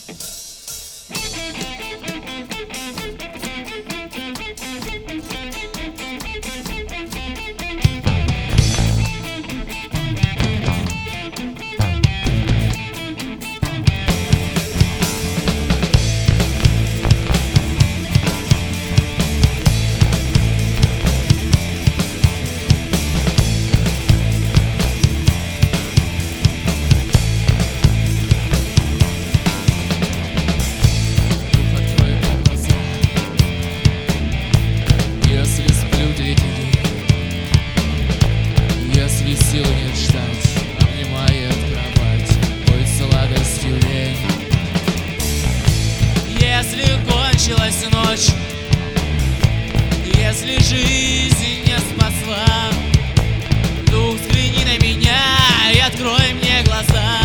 Если сил нет ждать, обнимает кровать, будет сладостью лень. Если кончилась ночь, если жизнь не спасла, дух, взгляни на меня и открой мне глаза.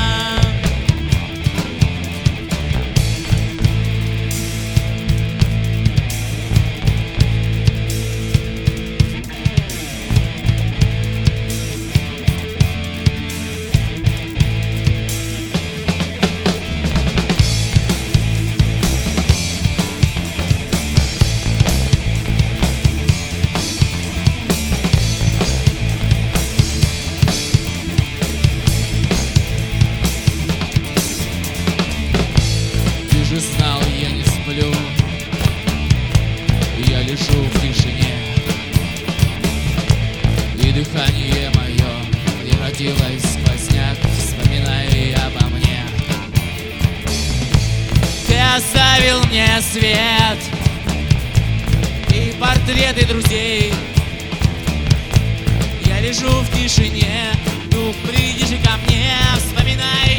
Ты же знал, я не сплю, я лежу в тишине, и дыхание мое превратилось в сквозняк, вспоминая обо мне. Ты оставил мне свет и портреты друзей. Я лежу в тишине, дух, приди же ко мне, вспоминая